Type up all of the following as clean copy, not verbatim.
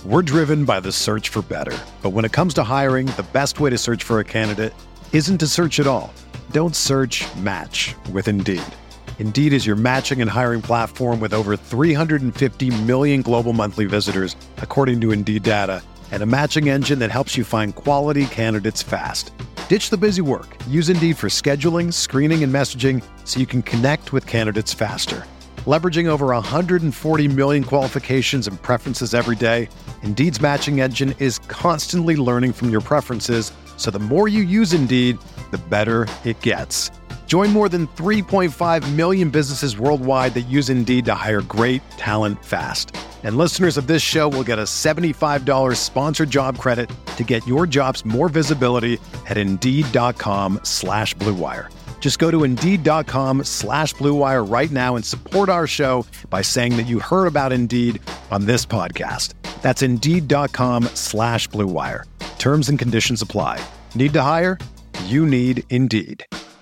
We're driven by the search for better. But when it comes to hiring, the best way to search for a candidate isn't to search at all. Don't search, match with Indeed. Indeed is your matching and hiring platform with over 350 million global monthly visitors, according to Indeed data, and a matching engine that helps you find quality candidates fast. Ditch the busy work. Use Indeed for scheduling, screening, and messaging so you can connect with candidates faster. Leveraging over 140 million qualifications and preferences every day, Indeed's matching engine is constantly learning from your preferences, so the more you use Indeed, the better it gets. Join more than 3.5 million businesses worldwide that use Indeed to hire great talent fast. And listeners of this show will get a $75 sponsored job credit to get your jobs more visibility at Indeed.com/Blue Wire. Just go to Indeed.com/Blue Wire right now and support our show by saying that you heard about Indeed on this podcast. That's Indeed.com/Blue Wire. Terms and conditions apply. Need to hire? You need Indeed.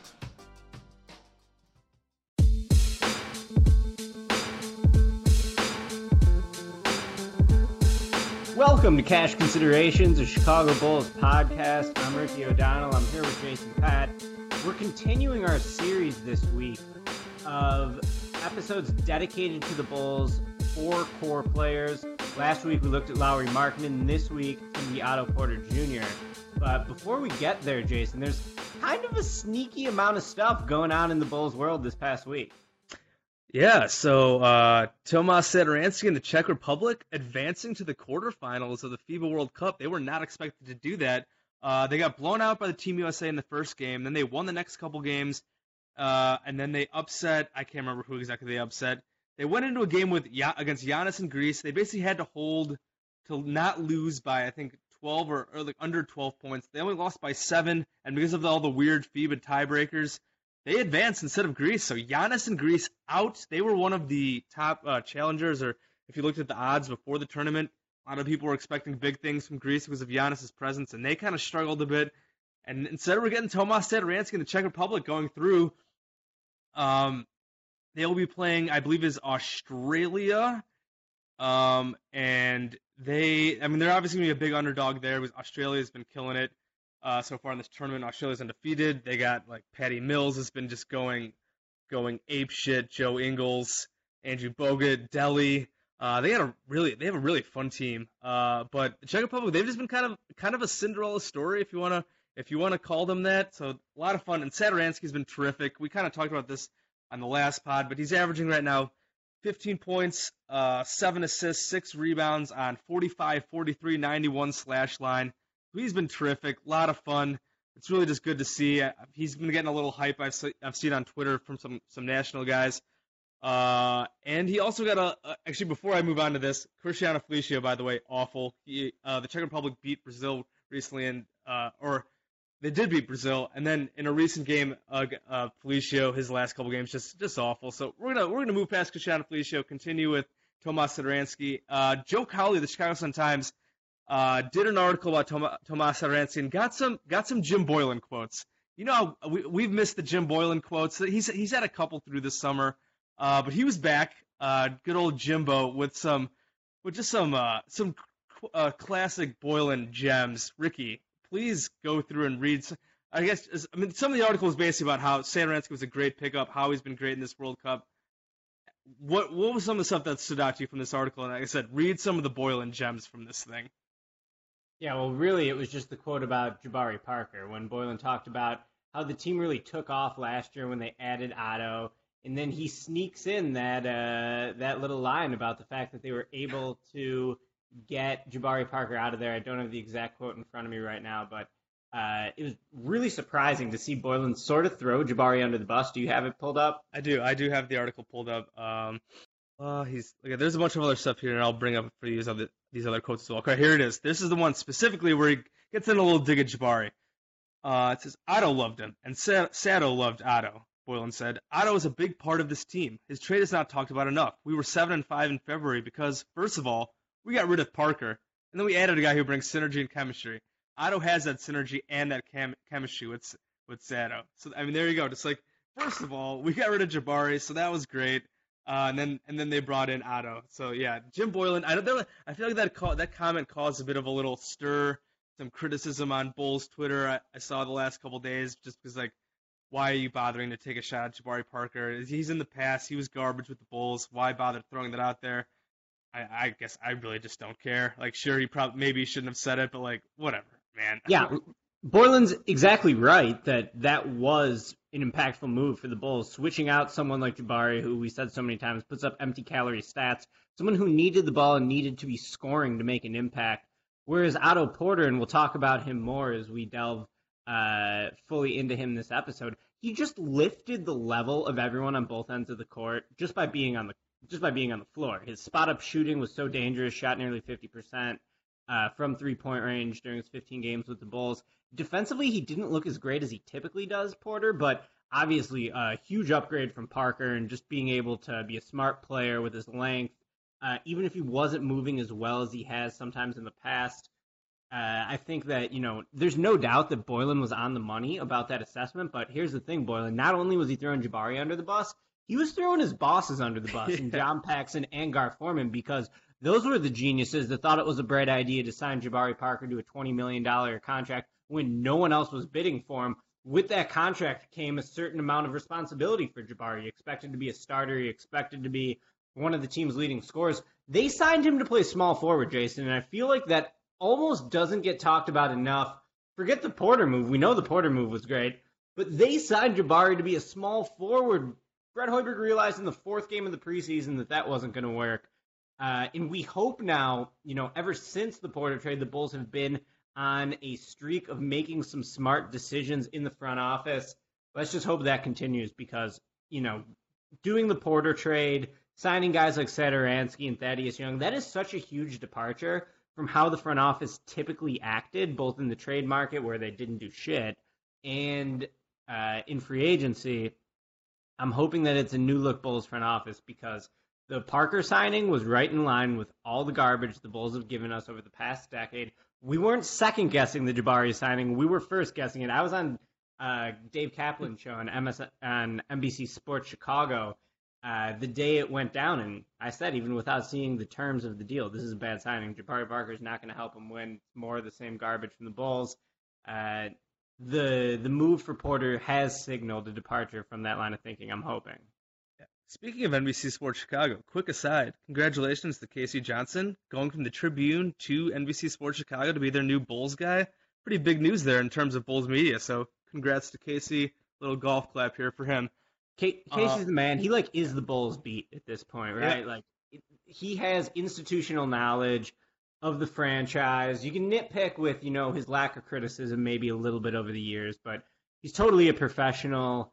Welcome to Cash Considerations, a Chicago Bulls podcast. I'm Ricky O'Donnell. I'm here with Jason Pat. We're continuing our series this week of episodes dedicated to the Bulls, 4 core players. Last week we looked at Lauri Markkanen. This week the Otto Porter Jr. But before we get there, Jason, there's kind of a sneaky amount of stuff going on in the Bulls world this past week. Yeah, so Tomas Satoransky and the Czech Republic advancing to the quarterfinals of the FIBA World Cup. They were not expected to do that. They got blown out by the Team USA in the first game. Then they won the next couple games, and then they upset. I can't remember who exactly they upset. They went into a game against Giannis in Greece. They basically had to hold to not lose by, I think, 12 or like under 12 points. They only lost by 7, and because of all the weird FIBA tiebreakers, they advanced instead of Greece. So Giannis and Greece out. They were one of the top challengers, or if you looked at the odds before the tournament, a lot of people were expecting big things from Greece because of Giannis' presence, and they kind of struggled a bit. And instead, we're getting Tomas Satoransky and the Czech Republic going through. They'll be playing, I believe, is Australia. And they're obviously going to be a big underdog there because Australia's been killing it. So far in this tournament, Australia's undefeated. They got like Patty Mills has been just going ape shit. Joe Ingles, Andrew Bogut, Delhi. They have a really fun team. But the Czech Republic, they've just been kind of a Cinderella story, if you wanna call them that. So a lot of fun. And Satoransky's been terrific. We kind of talked about this on the last pod, but he's averaging right now 15 points, 7 assists, 6 rebounds on 45, 43, 91 slash line. He's been terrific, a lot of fun. It's really just good to see. He's been getting a little hype I've seen on Twitter from some national guys. And he also got actually, before I move on to this, Cristiano Felicio, by the way, awful. The Czech Republic beat Brazil recently, or they did beat Brazil, and then in a recent game, Felicio, his last couple games, just awful. So we're gonna move past Cristiano Felicio, continue with Tomas Satoransky. Joe Cowley, the Chicago Sun-Times, did an article about Tomas Satoransky and got some Jim Boylan quotes. You know, we've missed the Jim Boylan quotes. He's had a couple through this summer, but he was back. Good old Jimbo with some classic Boylan gems. Ricky, please go through and read. Some of the article is basically about how Satoransky was a great pickup, how he's been great in this World Cup. What was some of the stuff that stood out to you from this article? And like I said, read some of the Boylan gems from this thing. Yeah, well, really, it was just the quote about Jabari Parker when Boylan talked about how the team really took off last year when they added Otto, and then he sneaks in that little line about the fact that they were able to get Jabari Parker out of there. I don't have the exact quote in front of me right now, but it was really surprising to see Boylan sort of throw Jabari under the bus. Do you have it pulled up? I do have the article pulled up. There's a bunch of other stuff here, and I'll bring up for you these other quotes as well. Okay, here it is. This is the one specifically where he gets in a little dig at Jabari. It says, Otto loved him, and Sato loved Otto, Boylan said. Otto is a big part of this team. His trade is not talked about enough. We were 7-5 in February because, first of all, we got rid of Parker, and then we added a guy who brings synergy and chemistry. Otto has that synergy and that chemistry with Sato. So, I mean, there you go. Just like, first of all, we got rid of Jabari, so that was great. And then they brought in Otto. So yeah, Jim Boylen. I feel like that comment caused a bit of a little stir, some criticism on Bulls Twitter. I saw the last couple days just because like, why are you bothering to take a shot at Jabari Parker? He's in the past. He was garbage with the Bulls. Why bother throwing that out there? I guess I really just don't care. Like, sure, maybe shouldn't have said it, but like, whatever, man. Yeah, Boylen's exactly right that was an impactful move for the Bulls. Switching out someone like Jabari, who we said so many times puts up empty calorie stats, someone who needed the ball and needed to be scoring to make an impact. Whereas Otto Porter, and we'll talk about him more as we delve fully into him this episode, he just lifted the level of everyone on both ends of the court just by being on the floor. His spot up shooting was so dangerous, shot nearly 50% from 3-point range during his 15 games with the Bulls. Defensively, he didn't look as great as he typically does, Porter, but obviously a huge upgrade from Parker and just being able to be a smart player with his length. Even if he wasn't moving as well as he has sometimes in the past, I think that, there's no doubt that Boylen was on the money about that assessment. But here's the thing, Boylen, not only was he throwing Jabari under the bus, he was throwing his bosses under the bus, and John Paxson and Gar Forman, because those were the geniuses that thought it was a bright idea to sign Jabari Parker to a $20 million contract when no one else was bidding for him. With that contract came a certain amount of responsibility for Jabari. You expected to be a starter. You expected to be one of the team's leading scorers. They signed him to play small forward, Jason, and I feel like that almost doesn't get talked about enough. Forget the Porter move. We know the Porter move was great, but they signed Jabari to be a small forward. Brett Hoiberg realized in the fourth game of the preseason that wasn't going to work. And we hope now, ever since the Porter trade, the Bulls have been on a streak of making some smart decisions in the front office. Let's just hope that continues because, doing the Porter trade, signing guys like Satoransky and Thaddeus Young, that is such a huge departure from how the front office typically acted, both in the trade market where they didn't do shit and in free agency. I'm hoping that it's a new look Bulls front office because the Parker signing was right in line with all the garbage the Bulls have given us over the past decade. We weren't second guessing the Jabari signing. We were first guessing it. I was on Dave Kaplan's show on NBC Sports Chicago the day it went down, and I said, even without seeing the terms of the deal, this is a bad signing. Jabari Parker is not going to help him win. More of the same garbage from the Bulls. The move for Porter has signaled a departure from that line of thinking, I'm hoping. Speaking of NBC Sports Chicago, quick aside, congratulations to Casey Johnson going from the Tribune to NBC Sports Chicago to be their new Bulls guy. Pretty big news there in terms of Bulls media, so congrats to Casey. Little golf clap here for him. Casey's the man. He is the Bulls beat at this point, right? Yeah. He has institutional knowledge of the franchise. You can nitpick with, his lack of criticism maybe a little bit over the years, but he's totally a professional.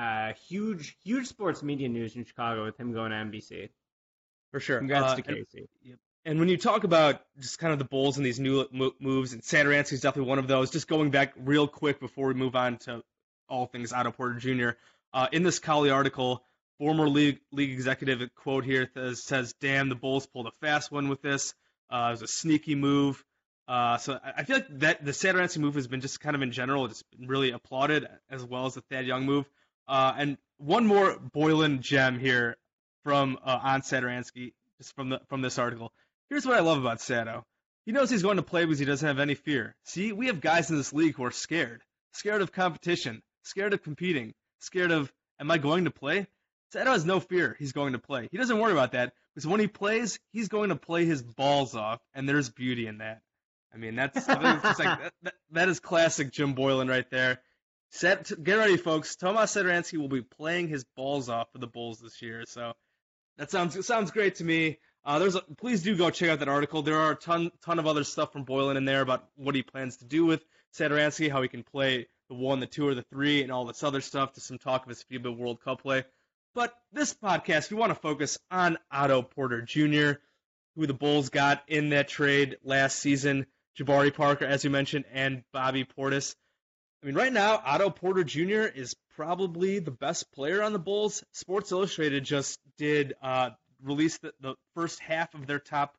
Huge sports media news in Chicago with him going to NBC. For sure. Congrats to Casey. And when you talk about just kind of the Bulls and these new moves, and Satoransky is definitely one of those, just going back real quick before we move on to all things Otto Porter Jr., in this Cowley article, former league executive quote here says, damn, the Bulls pulled a fast one with this. It was a sneaky move. So I feel like that the Satoransky move has been just kind of in general, it's been really applauded, as well as the Thad Young move. And one more Boylen gem here from on Satoransky, just from this article. Here's what I love about Sato. He knows he's going to play because he doesn't have any fear. See, we have guys in this league who are scared of competition, scared of competing, scared of, am I going to play? Sato has no fear he's going to play. He doesn't worry about that because when he plays, he's going to play his balls off, and there's beauty in that. I mean, I think it's just like that is classic Jim Boylen right there. Get ready, folks. Tomas Satoransky will be playing his balls off for the Bulls this year. So that sounds great to me. Please do go check out that article. There are a ton of other stuff from Boylen in there about what he plans to do with Satoransky, how he can play the 1, the 2, or the 3, and all this other stuff. To some talk of his FIBA World Cup play. But this podcast, we want to focus on Otto Porter Jr., who the Bulls got in that trade last season. Jabari Parker, as you mentioned, and Bobby Portis. I mean, right now, Otto Porter Jr. is probably the best player on the Bulls. Sports Illustrated just did release the first half of their top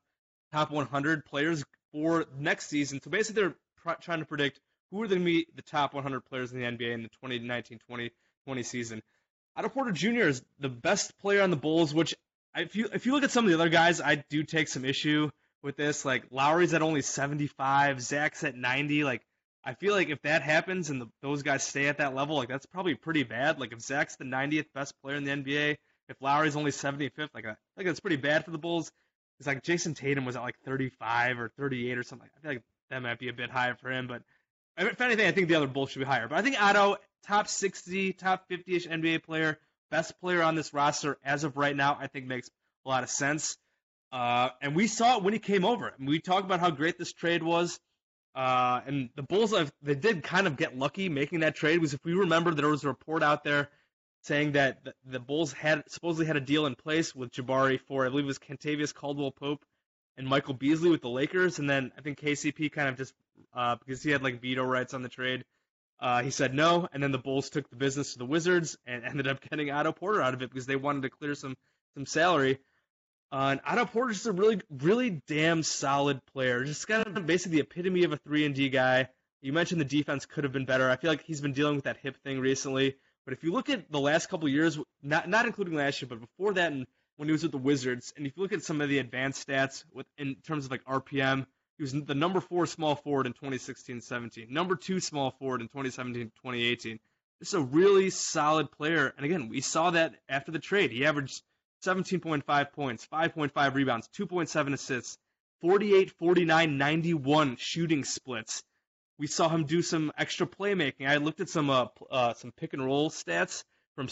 100 players for next season. So basically, they're trying to predict who are going to be the top 100 players in the NBA in the 2019-2020 season. Otto Porter Jr. is the best player on the Bulls, which if you look at some of the other guys, I do take some issue with this. Like Lowry's at only 75, Zach's at 90. Like I feel like if that happens and those guys stay at that level, like that's probably pretty bad. Like if Zach's the 90th best player in the NBA, if Lowry's only 75th, like that's pretty bad for the Bulls. It's like Jason Tatum was at like 35 or 38 or something. I feel like that might be a bit high for him, but if anything, I think the other Bulls should be higher. But I think Otto, top 60, top 50-ish NBA player, best player on this roster as of right now, I think makes a lot of sense. And we saw it when he came over. We talked about how great this trade was. And the Bulls, they did kind of get lucky making that trade, because if we remember, there was a report out there saying that the Bulls supposedly had a deal in place with Jabari for, I believe it was Kentavious Caldwell-Pope and Michael Beasley with the Lakers. And then I think KCP kind of just, because he had like veto rights on the trade, he said no. And then the Bulls took the business to the Wizards and ended up getting Otto Porter out of it because they wanted to clear some salary. And Otto Porter's just a really, really damn solid player. Just kind of basically the epitome of a 3-and-D guy. You mentioned the defense could have been better. I feel like he's been dealing with that hip thing recently. But if you look at the last couple of years, not including last year, but before that and when he was with the Wizards, and if you look at some of the advanced stats in terms of like RPM, he was the number 4 small forward in 2016-17, number 2 small forward in 2017-2018. Just a really solid player. And again, we saw that after the trade. He averaged 17.5 points, 5.5 rebounds, 2.7 assists, 48, 49, 91 shooting splits. We saw him do some extra playmaking. I looked at some pick and roll stats from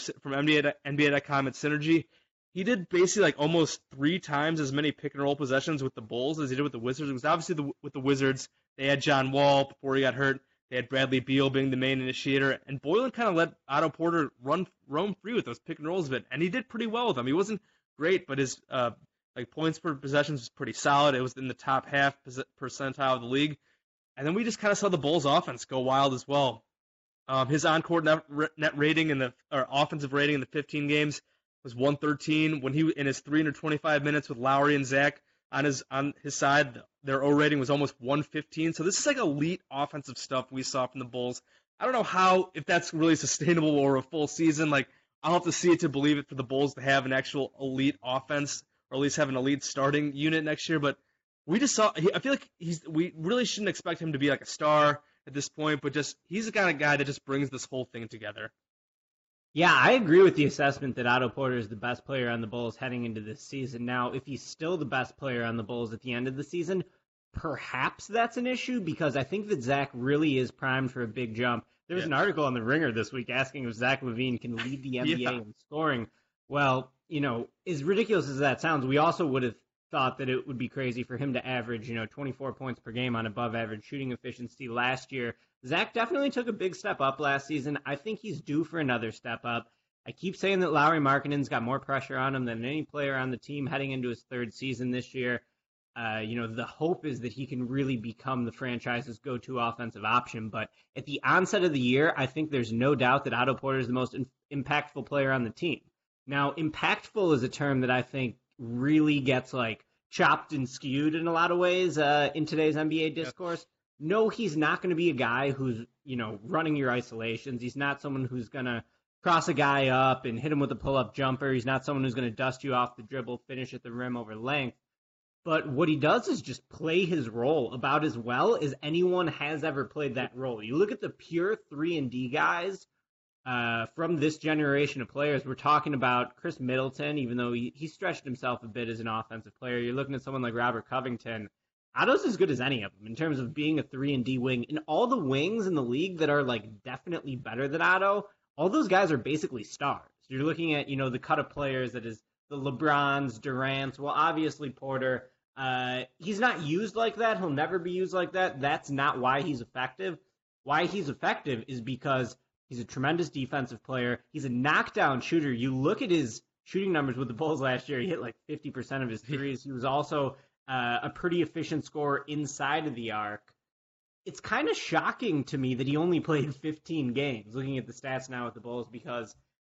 NBA.com at Synergy. He did basically like almost 3 times as many pick and roll possessions with the Bulls as he did with the Wizards. It was obviously with the Wizards, they had John Wall before he got hurt. They had Bradley Beal being the main initiator, and Boylen kind of let Otto Porter roam free with those pick and rolls a bit, and he did pretty well with them. He wasn't great, but his points per possessions was pretty solid. It was in the top half percentile of the league. And then we just kind of saw the Bulls' offense go wild as well. His on-court net rating or offensive rating in the 15 games was 113. When he in his 325 minutes with Lowry and Zach on his side, their O rating was almost 115. So this is like elite offensive stuff we saw from the Bulls. I don't know if that's really sustainable over a full season. Like I'll have to see it to believe it for the Bulls to have an actual elite offense, or at least have an elite starting unit next year. But we just saw. I feel like we really shouldn't expect him to be like a star at this point, but just he's the kind of guy that just brings this whole thing together. Yeah, I agree with the assessment that Otto Porter is the best player on the Bulls heading into this season. Now, if he's still the best player on the Bulls at the end of the season, perhaps that's an issue, because I think that Zach really is primed for a big jump. There was an article on The Ringer this week asking if Zach LaVine can lead the NBA in scoring. Well, as ridiculous as that sounds, we also would have thought that it would be crazy for him to average, 24 points per game on above average shooting efficiency last year. Zach definitely took a big step up last season. I think he's due for another step up. I keep saying that Lauri Markkanen's got more pressure on him than any player on the team heading into his 3rd season this year. The hope is that he can really become the franchise's go-to offensive option. But at the onset of the year, I think there's no doubt that Otto Porter is the most impactful player on the team. Now, impactful is a term that I think really gets chopped and skewed in a lot of ways in today's NBA discourse. No, he's not going to be a guy who's, running your isolations. He's not someone who's going to cross a guy up and hit him with a pull-up jumper. He's not someone who's going to dust you off the dribble, finish at the rim over length. But what he does is just play his role about as well as anyone has ever played that role. You look at the pure 3-and-D guys from this generation of players. We're talking about Chris Middleton, even though he stretched himself a bit as an offensive player. You're looking at someone like Robert Covington. Otto's as good as any of them in terms of being a 3-and-D wing. And all the wings in the league that are definitely better than Otto, all those guys are basically stars. You're looking at, the cut of players that is the LeBrons, Durants, well, obviously Porter. He's not used like that. He'll never be used like that. That's not why he's effective. Why he's effective is because he's a tremendous defensive player. He's a knockdown shooter. You look at his shooting numbers with the Bulls last year. He hit 50% of his threes. He was also a pretty efficient scorer inside of the arc. It's kind of shocking to me that he only played 15 games, looking at the stats now with the Bulls, because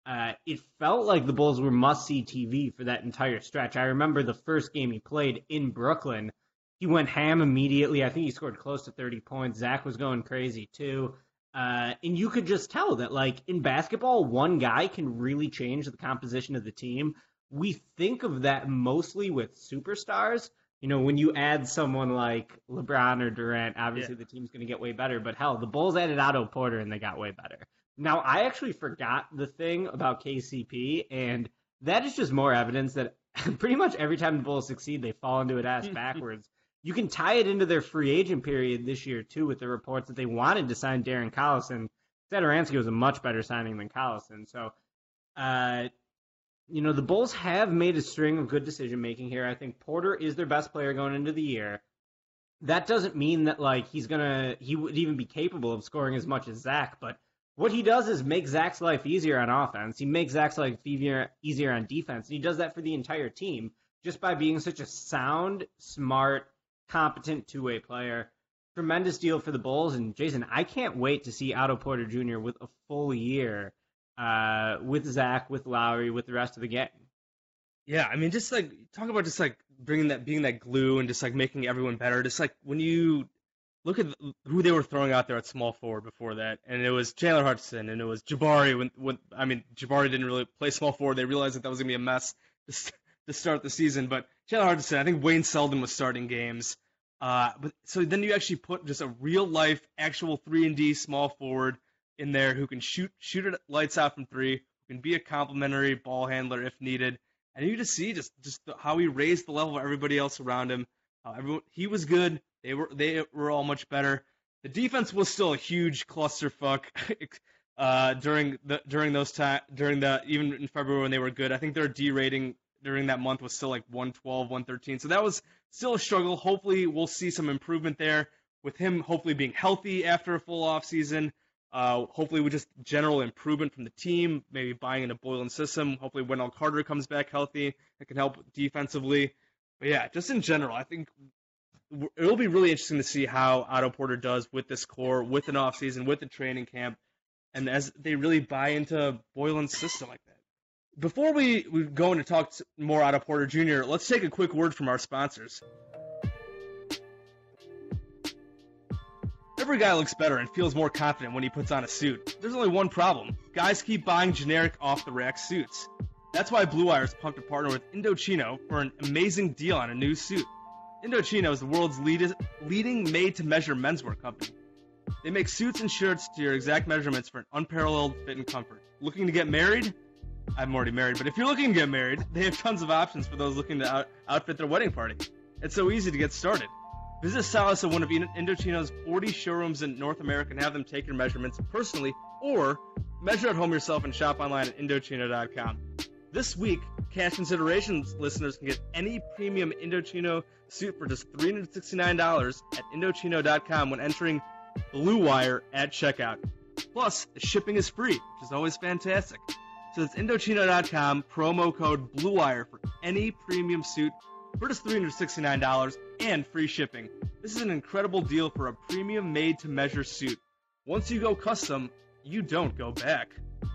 it felt like the Bulls were must-see TV for that entire stretch. I remember the first game he played in Brooklyn. He went ham immediately. I think he scored close to 30 points. Zach was going crazy too. And you could just tell that, like, in basketball, one guy can really change the composition of the team. We think of that mostly with superstars. You know, when you add someone like LeBron or Durant, obviously the team's going to get way better. But hell, the Bulls added Otto Porter and they got way better. Now, I actually forgot the thing about KCP, and that is just more evidence that pretty much every time the Bulls succeed, they fall into it ass backwards. You can tie it into their free agent period this year, too, with the reports that they wanted to sign Darren Collison. Satoransky was a much better signing than Collison. So, you know, the Bulls have made a string of good decision-making here. I think Porter is their best player going into the year. That doesn't mean that, like, he would even be capable of scoring as much as Zach, but what he does is make Zach's life easier on offense. He makes Zach's life easier on defense, and he does that for the entire team just by being such a sound, smart, competent two-way player. Tremendous deal for the Bulls. And Jason, I can't wait to see Otto Porter Jr. with a full year with Zach, with Lowry, with the rest of the gang. Yeah, I mean, just like talk about just like being that glue and just like making everyone better. Just like when you look at who they were throwing out there at small forward before that, and it was Chandler Hudson and it was Jabari. When Jabari didn't really play small forward, they realized that was gonna be a mess to start the season. But Chandler Hudson, I think Wayne Selden was starting games. But so then you actually put just a real life, actual 3-and-D small forward in there who can shoot it lights out from three, who can be a complimentary ball handler if needed, and you just see just how he raised the level of everybody else around him. He was good. They were all much better. The defense was still a huge clusterfuck during even in February when they were good. I think their D rating during that month was still like 112, 113. So that was still a struggle. Hopefully we'll see some improvement there with him hopefully being healthy after a full off season. Hopefully with just general improvement from the team, maybe buying into Boylan's system. Hopefully Wendell Carter comes back healthy. It can help defensively. But yeah, just in general, I think it'll be really interesting to see how Otto Porter does with this core, with an off season, with the training camp, and as they really buy into Boylan's system like that. Before we go into talk more Otto Porter Jr., let's take a quick word from our sponsors. Every guy looks better and feels more confident when he puts on a suit. There's only one problem. Guys keep buying generic off-the-rack suits. That's why Blue Wire is pumped to partner with Indochino for an amazing deal on a new suit. Indochino is the world's leading made-to-measure menswear company. They make suits and shirts to your exact measurements for an unparalleled fit and comfort. Looking to get married? I'm already married, but if you're looking to get married, they have tons of options for those looking to outfit their wedding party. It's so easy to get started. Visit a stylist at one of Indochino's 40 showrooms in North America and have them take your measurements personally, or measure at home yourself and shop online at Indochino.com. This week, Cash Considerations listeners can get any premium Indochino suit for just $369 at Indochino.com when entering Blue Wire at checkout. Plus, the shipping is free, which is always fantastic. So it's Indochino.com, promo code BLUEWIRE for any premium suit for just $369 and free shipping. This is an incredible deal for a premium made-to-measure suit. Once you go custom, you don't go back.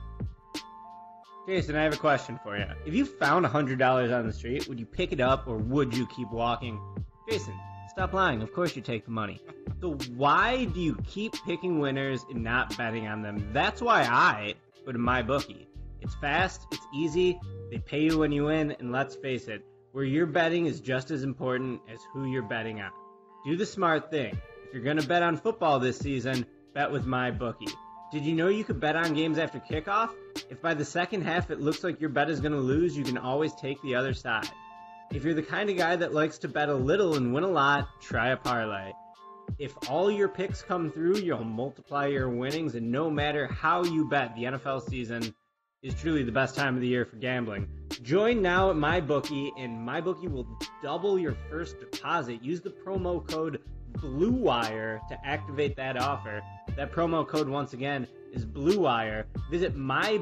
Jason, I have a question for you. If you found $100 on the street, would you pick it up or would you keep walking? Jason, stop lying. Of course you take the money. So why do you keep picking winners and not betting on them? That's why I go to MyBookie. It's fast, it's easy, they pay you when you win, and let's face it, where you're betting is just as important as who you're betting on. Do the smart thing. If you're going to bet on football this season, bet with MyBookie. Did you know you could bet on games after kickoff? If by the second half it looks like your bet is going to lose, you can always take the other side. If you're the kind of guy that likes to bet a little and win a lot, try a parlay. If all your picks come through, you'll multiply your winnings, and no matter how you bet, the NFL season is truly the best time of the year for gambling. Join now at MyBookie, and MyBookie will double your first deposit. Use the promo code BLUEWIRE to activate that offer. That promo code, once again, is BLUEWIRE. Visit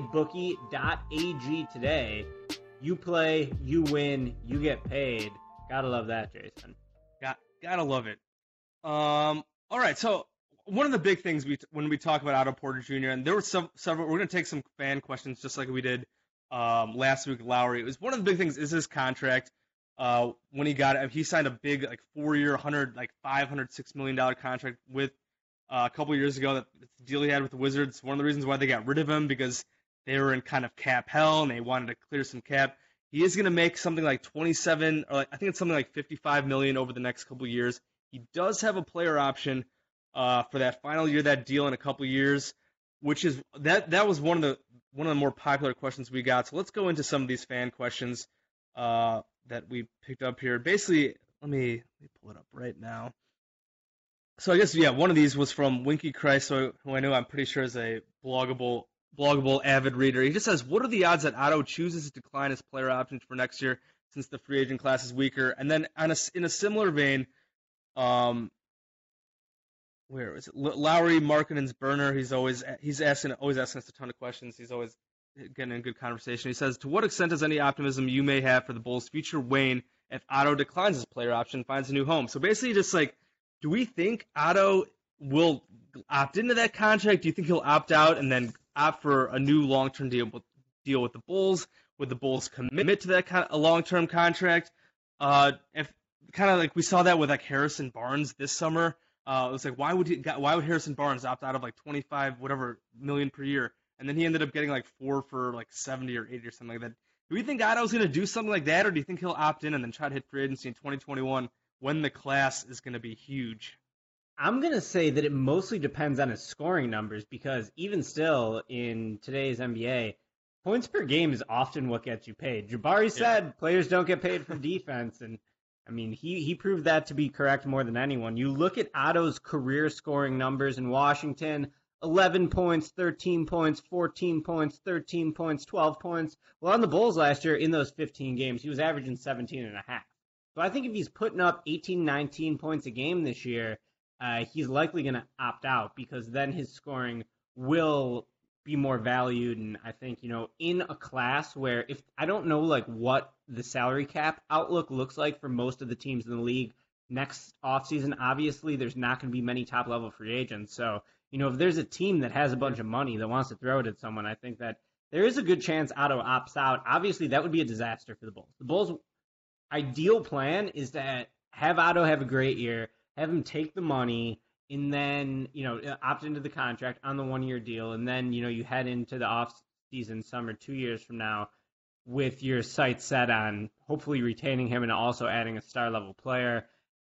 mybookie.ag today. You play, you win, you get paid. Gotta love that, Jason. Gotta love it. All right, so one of the big things when we talk about Otto Porter Jr., and there were several, we're going to take some fan questions just like we did last week with Lowry. It was one of the big things is his contract. When he got it, he signed a big 4-year, $506 million contract with a couple years ago. That the deal he had with the Wizards, one of the reasons why they got rid of him, because they were in kind of cap hell and they wanted to clear some cap. He is going to make something like 27, or I think it's something like 55 million over the next couple of years. He does have a player option for that final year, that deal in a couple of years, which is that was one of the more popular questions we got. So let's go into some of these fan questions that we picked up here. Basically, let me pull it up right now. So I guess, yeah, one of these was from Winky Christ, who I know I'm pretty sure is a bloggable avid reader. He just says, what are the odds that Otto chooses to decline his player options for next year since the free agent class is weaker? And then in a similar vein, where is it? Lowry Markkinen's burner. He's always asking us a ton of questions. He's always getting in good conversation. He says, to what extent does any optimism you may have for the Bulls' future wane if Otto declines his player option and finds a new home? So basically, just like, do we think Otto will opt into that contract? Do you think he'll opt out and then opt for a new long-term deal with the Bulls? Would the Bulls commit to that kind of a long-term contract? If kind of like we saw that with like Harrison Barnes this summer. It was like, why would Harrison Barnes opt out of like 25 whatever million per year, and then he ended up getting like 4 for like 70 or 80 or something like that? Do we think Otto's going to do something like that, or do you think he'll opt in and then try to hit free agency in 2021 when the class is going to be huge? I'm going to say that it mostly depends on his scoring numbers, because even still in today's NBA, points per game is often what gets you paid. Jabari said players don't get paid for defense, and I mean, he proved that to be correct more than anyone. You look at Otto's career scoring numbers in Washington: 11 points, 13 points, 14 points, 13 points, 12 points. Well, on the Bulls last year, in those 15 games, he was averaging 17 and a half. So I think if he's putting up 18, 19 points a game this year, he's likely going to opt out, because then his scoring will be more valued. And I think, in a class where, if I don't know like what the salary cap outlook looks like for most of the teams in the league next offseason, obviously there's not going to be many top level free agents. So, if there's a team that has a bunch of money that wants to throw it at someone, I think that there is a good chance Otto opts out. Obviously that would be a disaster for the Bulls. The Bulls' ideal plan is to have Otto have a great year, have him take the money, and then, opt into the contract on the 1-year deal. And then, you head into the off-season summer 2 years from now with your sights set on hopefully retaining him and also adding a star-level player.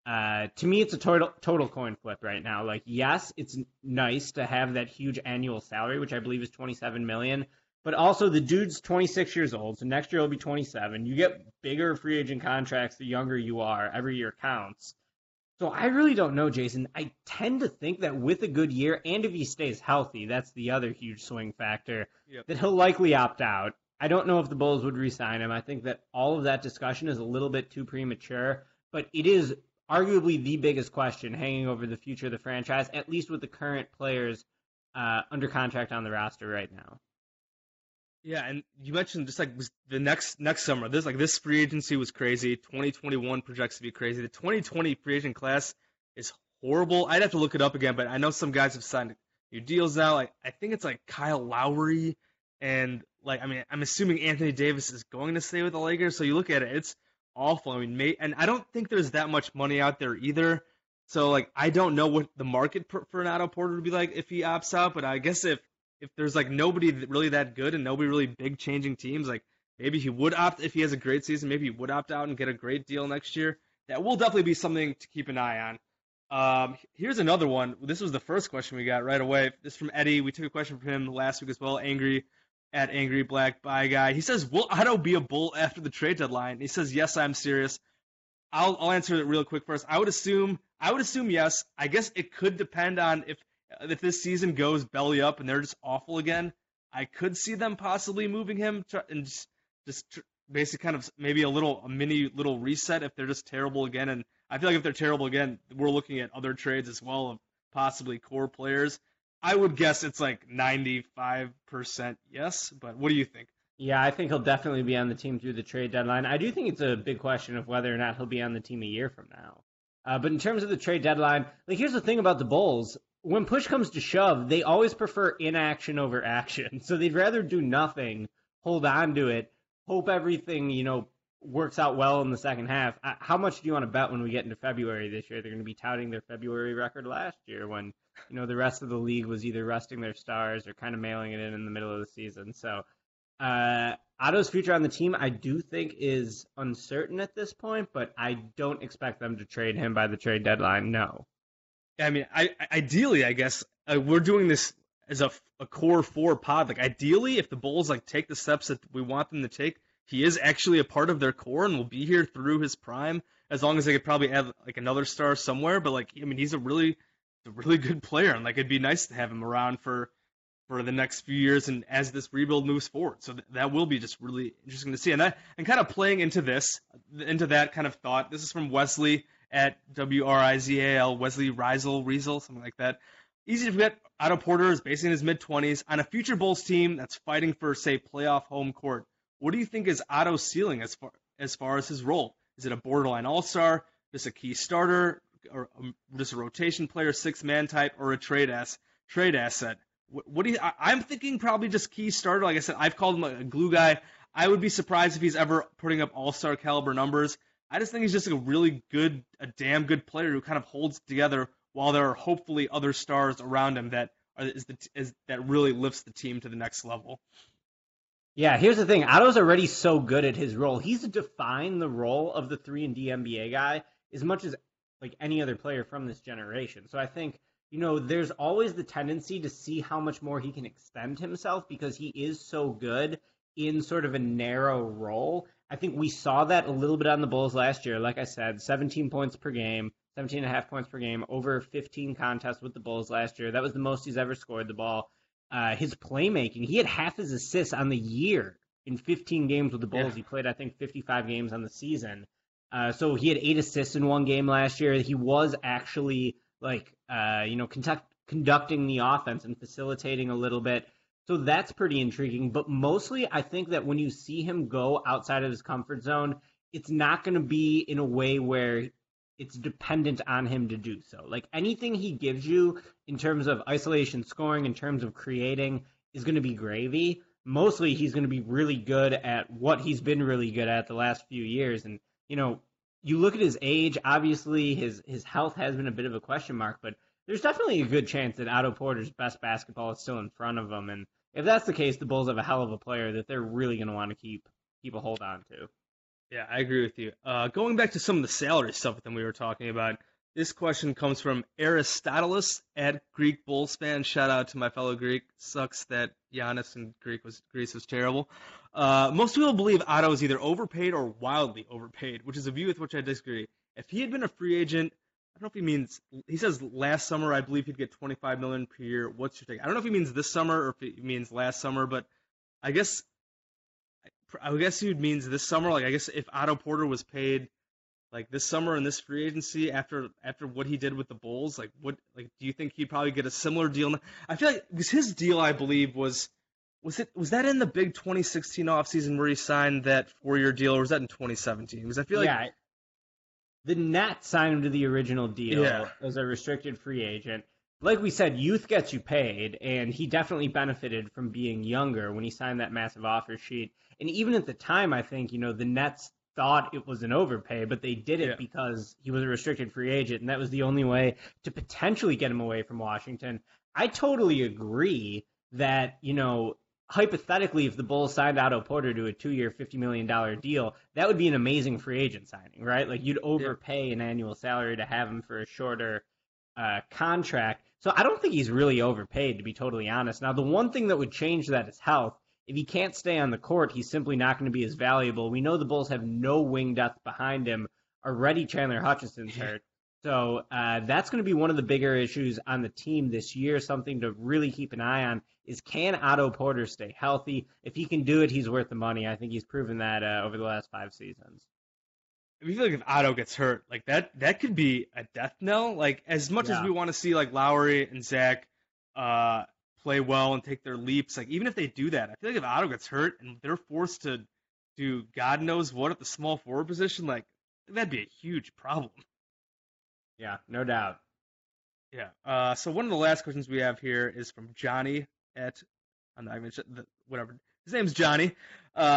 To me, it's a total coin flip right now. Like, yes, it's nice to have that huge annual salary, which I believe is $27 million. But also, the dude's 26 years old, so next year he'll be 27. You get bigger free agent contracts the younger you are. Every year counts. So I really don't know, Jason. I tend to think that with a good year, and if he stays healthy, that's the other huge swing factor, that he'll likely opt out. I don't know if the Bulls would re-sign him. I think that all of that discussion is a little bit too premature, but it is arguably the biggest question hanging over the future of the franchise, at least with the current players under contract on the roster right now. Yeah, and you mentioned just like the next summer, this free agency was crazy. 2021 projects to be crazy. The 2020 free agent class is horrible. I'd have to look it up again, but I know some guys have signed new deals now. Like, I think it's like Kyle Lowry, and I'm assuming Anthony Davis is going to stay with the Lakers. So you look at it, it's awful. I mean, and I don't think there's that much money out there either. So like, I don't know what the market for an Otto Porter would be like if he opts out. But I guess if there's like nobody really that good and nobody really big changing teams, like maybe he would opt, if he has a great season, maybe he would opt out and get a great deal next year. That will definitely be something to keep an eye on. Here's another one. This was the first question we got right away. This is from Eddie. We took a question from him last week as well. Angry Black Bye Guy. He says, will Otto be a Bull after the trade deadline? And he says, yes, I'm serious. I'll answer it real quick first. I would assume yes. I guess it could depend on if this season goes belly up and they're just awful again. I could see them possibly moving him and just basically kind of maybe a mini little reset if they're just terrible again. And I feel like if they're terrible again, we're looking at other trades as well of possibly core players. I would guess it's like 95% yes, but what do you think? Yeah, I think he'll definitely be on the team through the trade deadline. I do think it's a big question of whether or not he'll be on the team a year from now. But in terms of the trade deadline, like, here's the thing about the Bulls. When push comes to shove, they always prefer inaction over action. So they'd rather do nothing, hold on to it, hope everything, works out well in the second half. How much do you want to bet when we get into February this year? They're going to be touting their February record last year when, the rest of the league was either resting their stars or kind of mailing it in the middle of the season. So Otto's future on the team, I do think, is uncertain at this point, but I don't expect them to trade him by the trade deadline, no. I mean, ideally, I guess, we're doing this as a core four pod. Like, ideally, if the Bulls, take the steps that we want them to take, he is actually a part of their core and will be here through his prime, as long as they could probably add, another star somewhere. But, he's a really good player, and, it'd be nice to have him around for the next few years and as this rebuild moves forward. So that will be just really interesting to see. And kind of playing into that kind of thought, this is from Wesley at WRIZAL, Wesley Riesel, something like that. Easy to forget, Otto Porter is basically in his mid-20s. On a future Bulls team that's fighting for, say, playoff home court, what do you think is Otto's ceiling as far as his role? Is it a borderline all-star, just a key starter, or just a rotation player, six-man type, or a trade asset? What do you? I'm thinking probably just key starter. Like I said, I've called him a glue guy. I would be surprised if he's ever putting up all-star caliber numbers. I just think he's just a damn good player who kind of holds together while there are hopefully other stars around him that really lifts the team to the next level. Yeah, here's the thing. Otto's already so good at his role. He's defined the role of the 3-and-D NBA guy as much as any other player from this generation. So I think, there's always the tendency to see how much more he can extend himself because he is so good in sort of a narrow role. I think we saw that a little bit on the Bulls last year. Like I said, 17 points per game, 17.5 points per game, over 15 contests with the Bulls last year. That was the most he's ever scored the ball. His playmaking, he had half his assists on the year in 15 games with the Bulls. Yeah. He played, I think, 55 games on the season. So he had 8 assists in one game last year. He was actually conducting the offense and facilitating a little bit. So that's pretty intriguing. But mostly, I think that when you see him go outside of his comfort zone, it's not going to be in a way where it's dependent on him to do so. Anything he gives you in terms of isolation scoring, in terms of creating, is going to be gravy. Mostly, he's going to be really good at what he's been really good at the last few years. And, you look at his age, obviously his health has been a bit of a question mark, but there's definitely a good chance that Otto Porter's best basketball is still in front of him. And if that's the case, the Bulls have a hell of a player that they're really going to want to keep a hold on to. Yeah, I agree with you. Going back to some of the salary stuff that we were talking about, this question comes from Aristoteles at Greek Bulls fan. Shout out to my fellow Greek. Sucks that Giannis in Greece was terrible. Most people believe Otto is either overpaid or wildly overpaid, which is a view with which I disagree. If he had been a free agent, I don't know if he means, he says last summer, I believe he'd get $25 million per year. What's your take? I don't know if he means this summer or if he means last summer, but I guess he means this summer. I guess if Otto Porter was paid this summer in this free agency after what he did with the Bulls, do you think he'd probably get a similar deal? I feel like because his deal, I believe, was that in the big 2016 offseason where he signed that 4-year deal, or was that in 2017? Because I feel like the Nets signed him to the original deal as a restricted free agent. Like we said, youth gets you paid, and he definitely benefited from being younger when he signed that massive offer sheet. And even at the time, I think, the Nets thought it was an overpay, but they did it because he was a restricted free agent, and that was the only way to potentially get him away from Washington. I totally agree that, hypothetically, if the Bulls signed Otto Porter to a 2-year, $50 million deal, that would be an amazing free agent signing, right? You'd overpay an annual salary to have him for a shorter contract. So I don't think he's really overpaid, to be totally honest. Now, the one thing that would change that is health. If he can't stay on the court, he's simply not going to be as valuable. We know the Bulls have no wing depth behind him. Already Chandler Hutchison's hurt. So that's going to be one of the bigger issues on the team this year. Something to really keep an eye on is, can Otto Porter stay healthy? If he can do it, he's worth the money. I think he's proven that over the last 5 seasons. I feel like if Otto gets hurt, that could be a death knell. As much as we want to see Lowry and Zach play well and take their leaps, even if they do that, I feel like if Otto gets hurt and they're forced to do God knows what at the small forward position, that'd be a huge problem. Yeah, no doubt. Yeah. So one of the last questions we have here is from Johnny I'm not even sure, whatever. His name's Johnny.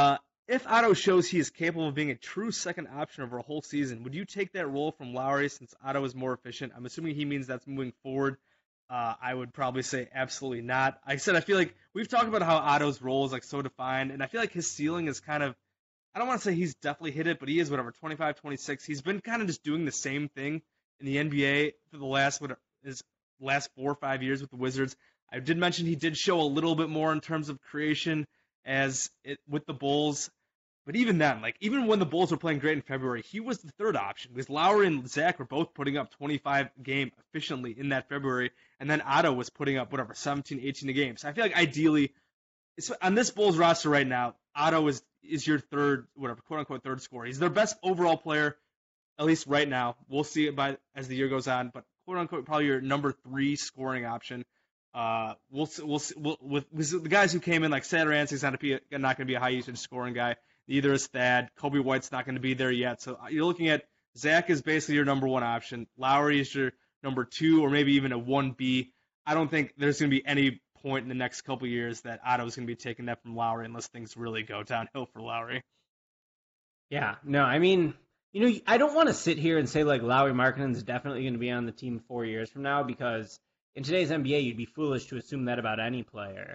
if Otto shows he is capable of being a true second option over a whole season, would you take that role from Lowry since Otto is more efficient? I'm assuming he means that's moving forward. I would probably say absolutely not. I feel like we've talked about how Otto's role is like so defined, and I feel like his ceiling is kind of, I don't want to say he's definitely hit it, but he is 25, 26. He's been kind of just doing the same thing in the NBA for the last 4 or 5 years with the Wizards. I did mention he did show a little bit more in terms of creation with the Bulls. But even then, even when the Bulls were playing great in February, he was the third option because Lowry and Zach were both putting up 25 a game efficiently in that February, and then Otto was putting up 17, 18 a game. So I feel like ideally, on this Bulls roster right now, Otto is your third, quote unquote third scorer. He's their best overall player, at least right now. We'll see it as the year goes on, but quote unquote probably your number 3 scoring option. We'll with the guys who came in like Satoransky's not going to be a high usage scoring guy. Neither is Thad. Kobe White's not going to be there yet. So you're looking at Zach is basically your number 1 option. Lowry is your number 2 or maybe even a 1B. I don't think there's going to be any point in the next couple of years that Otto is going to be taking that from Lowry unless things really go downhill for Lowry. Yeah, no, I mean, I don't want to sit here and say like Lauri Markkanen is definitely going to be on the team 4 years from now because in today's NBA, you'd be foolish to assume that about any player.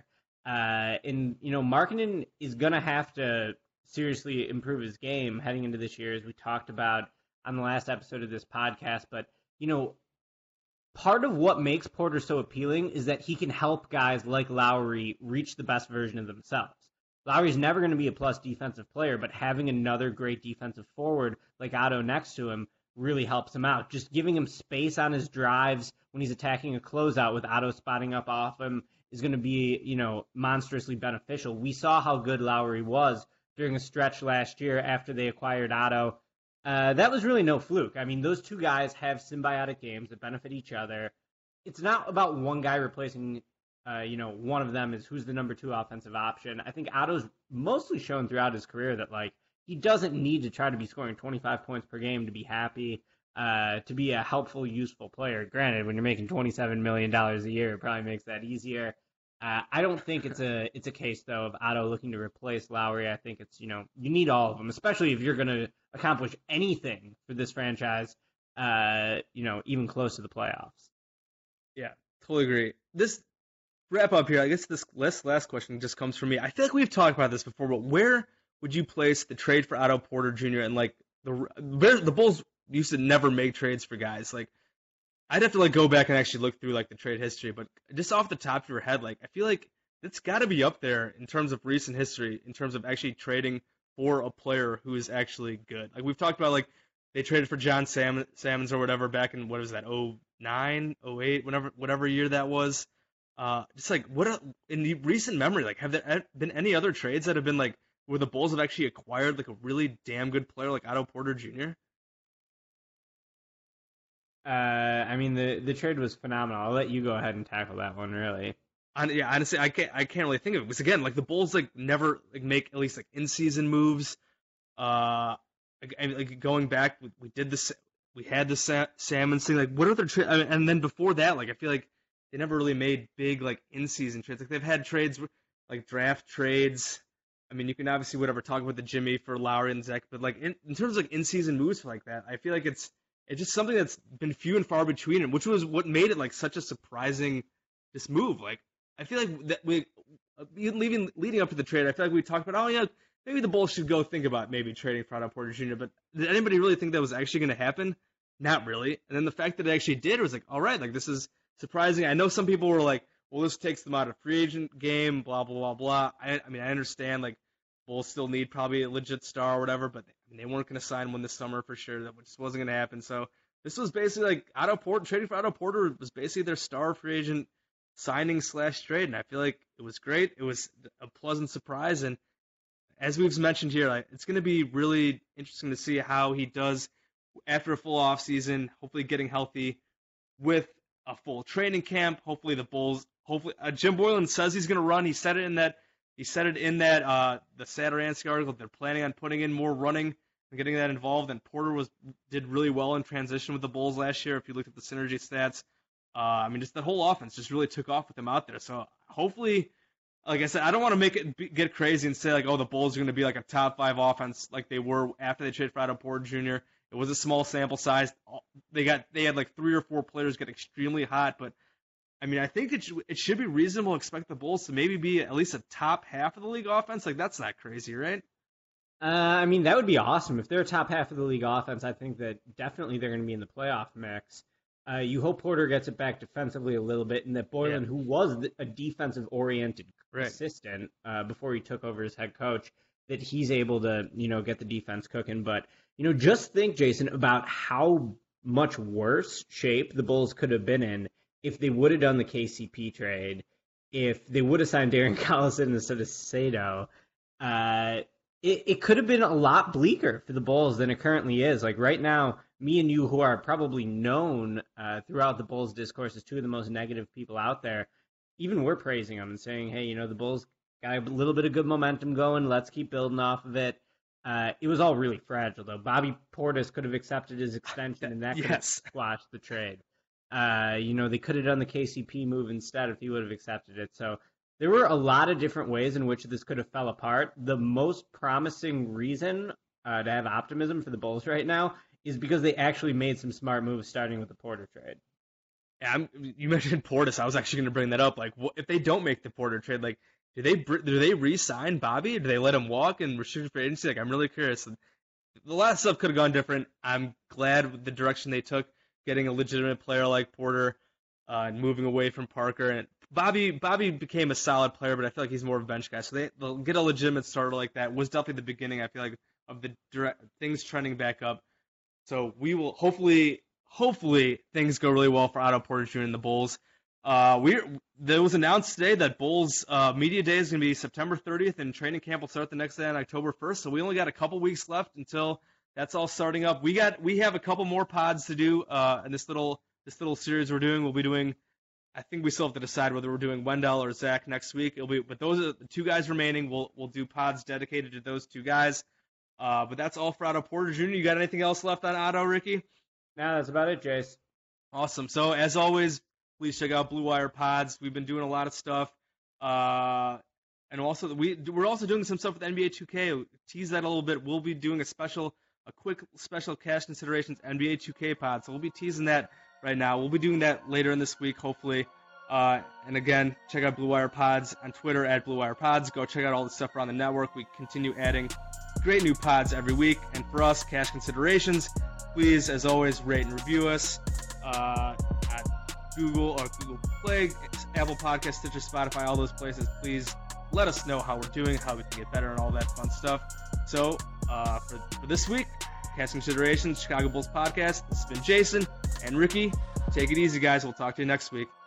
Markkanen is going to have to seriously improve his game heading into this year, as we talked about on the last episode of this podcast. But, part of what makes Porter so appealing is that he can help guys like Lowry reach the best version of themselves. Lowry's never going to be a plus defensive player, but having another great defensive forward like Otto next to him really helps him out. Just giving him space on his drives when he's attacking a closeout with Otto spotting up off him is going to be, monstrously beneficial. We saw how good Lowry was during a stretch last year after they acquired Otto. That was really no fluke. I mean, those two guys have symbiotic games that benefit each other. It's not about one guy replacing, one of them is who's the number 2 offensive option. I think Otto's mostly shown throughout his career that, he doesn't need to try to be scoring 25 points per game to be happy, to be a helpful, useful player. Granted, when you're making $27 million a year, it probably makes that easier. I don't think it's a case, though, of Otto looking to replace Lowry. I think it's, you need all of them, especially if you're going to accomplish anything for this franchise, even close to the playoffs. Yeah, totally agree. This wrap up here, I guess this last question just comes from me. I feel like we've talked about this before, but where would you place the trade for Otto Porter Jr. and the Bulls used to never make trades for guys? I'd have to go back and actually look through the trade history, but just off the top of your head, I feel like it's got to be up there in terms of recent history, in terms of actually trading for a player who is actually good. We've talked about they traded for John Salmons or whatever back in what was that 09, 08, whatever year that was. In the recent memory, have there been any other trades that have been where the Bulls have actually acquired a really damn good player like Otto Porter Jr.? The trade was phenomenal. I'll let you go ahead and tackle that one, really. Yeah, honestly, I can't really think of it because again, the Bulls never make at least in-season moves. Going back, we had the Salmons thing. What other trade? And then before that, I feel like they never really made big in-season trades. They've had trades draft trades. I mean, you can obviously talk about the Jimmy for Lowry and Zach, but in terms of in-season moves like that, I feel like it's just something that's been few and far between, and which was what made it such a surprising this move. I feel like that leading up to the trade, I feel like we talked about, maybe the Bulls should go think about maybe trading for Otto Porter Jr. But did anybody really think that was actually going to happen? Not really. And then the fact that it actually did was all right, this is surprising. I know some people were well, this takes them out of free agent game, blah blah blah blah. I understand Bulls still need probably a legit star or whatever, but they weren't going to sign one this summer for sure. That just wasn't going to happen. So this was basically trading for Otto Porter was basically their star free agent signing / trade, and I feel like it was great. It was a pleasant surprise, and as we've mentioned here, it's going to be really interesting to see how he does after a full off season. Hopefully, getting healthy with a full training camp. Hopefully, the Bulls. Jim Boylan says he's going to run. He said it in that the Satoransky article. They're planning on putting in more running and getting that involved. And Porter did really well in transition with the Bulls last year. If you look at the synergy stats, just that whole offense just really took off with him out there. So hopefully, like I said, I don't want to make it get crazy and say like, oh, the Bulls are going to be like a top 5 offense like they were after they traded for Otto Porter Jr. It was a small sample size. They had like 3 or 4 players get extremely hot, but I mean, I think it should be reasonable to expect the Bulls to maybe be at least a top half of the league offense. Like that's not crazy, right? I mean, that would be awesome if they're a top half of the league offense. I think that definitely they're going to be in the playoff mix. You hope Porter gets it back defensively a little bit, and that Boylen, who was a defensive-oriented assistant before he took over as head coach, that he's able to, get the defense cooking. But, just think, Jason, about how much worse shape the Bulls could have been in if they would have done the KCP trade, if they would have signed Darren Collison instead of Sato. It could have been a lot bleaker for the Bulls than it currently is. Like right now, me and you, who are probably known throughout the Bulls discourse as two of the most negative people out there, even we're praising them and saying, hey, the Bulls got a little bit of good momentum going. Let's keep building off of it. It was all really fragile, though. Bobby Portis could have accepted his extension, and that could have squashed the trade. They could have done the KCP move instead if he would have accepted it. So there were a lot of different ways in which this could have fell apart. The most promising reason to have optimism for the Bulls right now is because they actually made some smart moves, starting with the Porter trade. Yeah, you mentioned Portis. I was actually going to bring that up. Like, if they don't make the Porter trade, like, do they re-sign Bobby? Or do they let him walk and restrict free agency? Like, I'm really curious. The last stuff could have gone different. I'm glad with the direction they took, getting a legitimate player like Porter and moving away from Parker. And Bobby became a solid player, but I feel like he's more of a bench guy. So they'll get a legitimate starter like that. Was definitely the beginning, I feel like, of the things trending back up. So we will hopefully things go really well for Otto Porter Jr. and the Bulls. There was announced today that Bulls Media Day is going to be September 30th, and training camp will start the next day on October 1st. So we only got a couple weeks left until that's all starting up. We have a couple more pods to do in this little series we're doing. We'll be doing. I think we still have to decide whether we're doing Wendell or Zach next week. But those are the 2 guys remaining. We'll do pods dedicated to those 2 guys. But that's all for Otto Porter Jr. You got anything else left on Otto, Ricky? No, that's about it, Jace. Awesome. So as always, please check out Blue Wire Pods. We've been doing a lot of stuff. And also we're also doing some stuff with NBA 2K. Tease that a little bit. We'll be doing a quick special cash considerations NBA 2K pod. So we'll be teasing that right now. We'll be doing that later in this week, hopefully. And again, check out Blue Wire Pods on Twitter at Blue Wire Pods. Go check out all the stuff around the network. We continue adding great new pods every week. And for us, cash considerations, please, as always, rate and review us at Google or Google Play, Apple Podcasts, Stitcher, Spotify, all those places. Please let us know how we're doing, how we can get better, and all that fun stuff. So for this week, Cash Considerations, Chicago Bulls Podcast, this has been Jason and Ricky. Take it easy, guys. We'll talk to you next week.